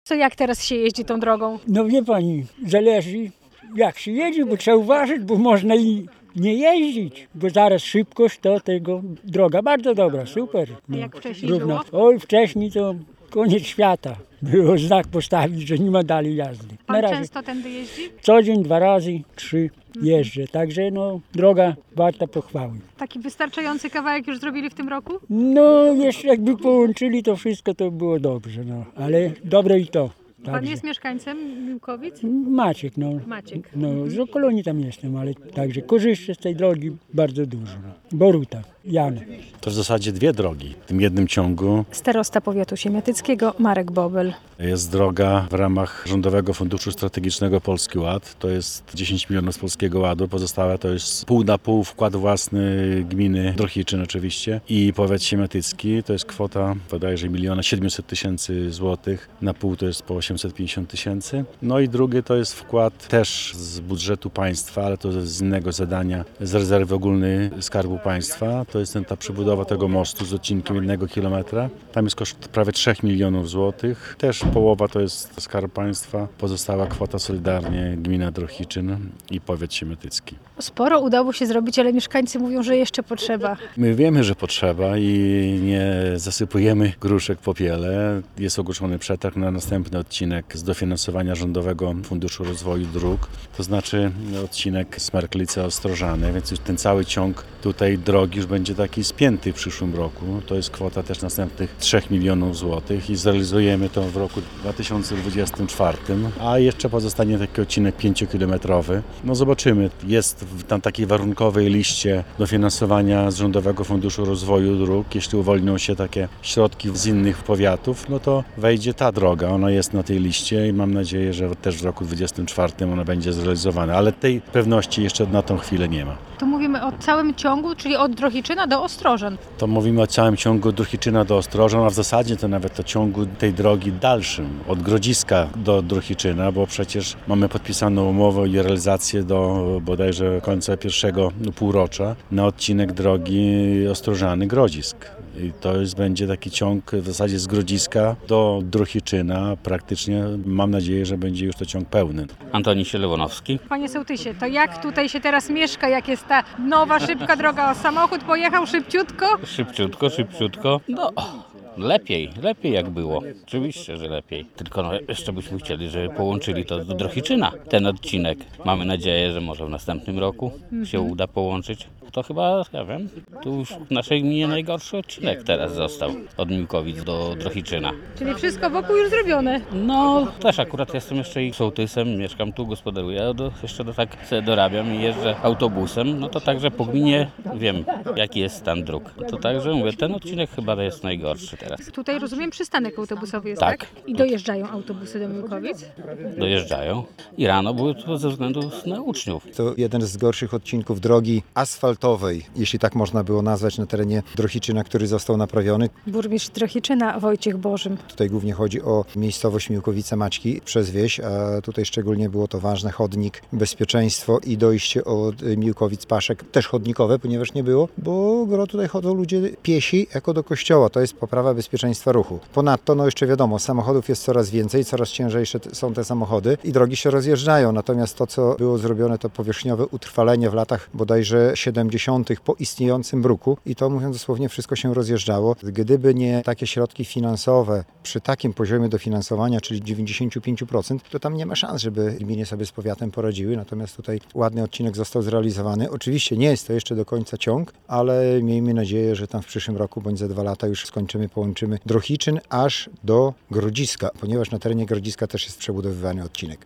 Co jak teraz się jeździ tą drogą? No wie pani, zależy jak się jedzie, bo trzeba uważać, bo można i nie jeździć, bo zaraz szybkość to tego droga bardzo dobra, super. A jak wcześniej było? Oj, wcześniej to koniec świata. Było znak postawić, że nie ma dalej jazdy. Pan często tędy jeździ? Co dzień, 2 razy, 3 jeżdżę, także droga warta pochwały. Taki wystarczający kawałek już zrobili w tym roku? No jeszcze jakby połączyli to wszystko, to było dobrze, ale dobre i to. Pan Także. jest mieszkańcem Miłkowic? Maciek, Maciek. z okolonii tam jestem, ale także korzyszczę z tej drogi bardzo dużo. Boruta, Jan. To w zasadzie 2 drogi w tym jednym ciągu. Starosta powiatu siemiatyckiego Marek Bobel. Jest droga w ramach Rządowego Funduszu Strategicznego Polski Ład. To jest 10 milionów z Polskiego Ładu. Pozostałe to jest pół na pół wkład własny gminy Drohiczyn oczywiście i powiat siemiatycki. To jest kwota bodajże 1 700 000 złotych. Na pół to jest po 850 000. No i drugie to jest wkład też z budżetu państwa, ale to z innego zadania, z rezerwy ogólnej Skarbu Państwa. To jest ta przebudowa tego mostu z odcinkiem 1 kilometra. Tam jest koszt prawie 3 milionów złotych. Też połowa to jest Skarb Państwa. Pozostała kwota solidarnie gmina Drohiczyn i powiat siemiatycki. Sporo udało się zrobić, ale mieszkańcy mówią, że jeszcze potrzeba. My wiemy, że potrzeba i nie zasypujemy gruszek w popiele. Jest ogłoszony przetarg na następny odcinek z dofinansowania Rządowego Funduszu Rozwoju Dróg. To znaczy odcinek Smerklice-Ostrożany, więc już ten cały ciąg tutaj drogi już będzie taki spięty w przyszłym roku. To jest kwota też następnych 3 milionów złotych i zrealizujemy to w roku 2024, a jeszcze pozostanie taki odcinek 5-kilometrowy. No zobaczymy, jest w tam takiej warunkowej liście dofinansowania z Rządowego Funduszu Rozwoju Dróg. Jeśli uwolnią się takie środki z innych powiatów, no to wejdzie ta droga. Ona jest na tej liście i mam nadzieję, że też w roku 2024 ona będzie zrealizowana, ale tej pewności jeszcze na tą chwilę nie ma. Tu mówimy o całym ciągu, czyli od Drohiczyna do Ostrożan. To mówimy o całym ciągu od Drohiczyna do Ostrożan, a w zasadzie to nawet o ciągu tej drogi dalszym, od Grodziska do Drohiczyna, bo przecież mamy podpisaną umowę i realizację do bodajże końca pierwszego półrocza na odcinek drogi Ostrożany-Grodzisk. I to będzie taki ciąg w zasadzie z Grodziska do Drohiczyna praktycznie. Mam nadzieję, że będzie już to ciąg pełny. Antoni Sielewonowski. Panie sołtysie, to jak tutaj się teraz mieszka, jak jest ta nowa, szybka droga? O, samochód pojechał szybciutko? Szybciutko. No, lepiej jak było. Oczywiście, że lepiej. Tylko jeszcze byśmy chcieli, żeby połączyli to do Drohiczyna, ten odcinek. Mamy nadzieję, że może w następnym roku się uda połączyć. To chyba, ja wiem, tu już w naszej gminie najgorszy odcinek teraz został od Miłkowic do Drohiczyna. Czyli wszystko wokół już zrobione. No, też akurat jestem jeszcze i sołtysem, mieszkam tu, gospodaruję, jeszcze tak sobie dorabiam i jeżdżę autobusem, no to także po gminie wiem, jaki jest stan dróg. To także mówię, ten odcinek chyba jest najgorszy teraz. Tutaj rozumiem przystanek autobusowy jest, Tak. tak? I dojeżdżają autobusy do Miłkowic? Dojeżdżają i rano były to ze względu na uczniów. To jeden z gorszych odcinków drogi asfaltowej, jeśli tak można było nazwać, na terenie Drohiczyna, który został naprawiony. Burmistrz Drohiczyna Wojciech Bożym. Tutaj głównie chodzi o miejscowość Miłkowice-Maćki przez wieś, a tutaj szczególnie było to ważne, chodnik, bezpieczeństwo i dojście od Miłkowic-Paszek, też chodnikowe, ponieważ nie było, bo tutaj chodzą ludzie piesi jako do kościoła, to jest poprawa bezpieczeństwa ruchu. Ponadto, jeszcze wiadomo, samochodów jest coraz więcej, coraz ciężejsze są te samochody i drogi się rozjeżdżają, natomiast to, co było zrobione, to powierzchniowe utrwalenie w latach bodajże 70. po istniejącym bruku i to, mówiąc dosłownie, wszystko się rozjeżdżało. Gdyby nie takie środki finansowe przy takim poziomie dofinansowania, czyli 95%, to tam nie ma szans, żeby gminy sobie z powiatem poradziły, natomiast tutaj ładny odcinek został zrealizowany. Oczywiście nie jest to jeszcze do końca ciąg, ale miejmy nadzieję, że tam w przyszłym roku bądź za 2 lata już skończymy, połączymy Drohiczyn aż do Grodziska, ponieważ na terenie Grodziska też jest przebudowywany odcinek.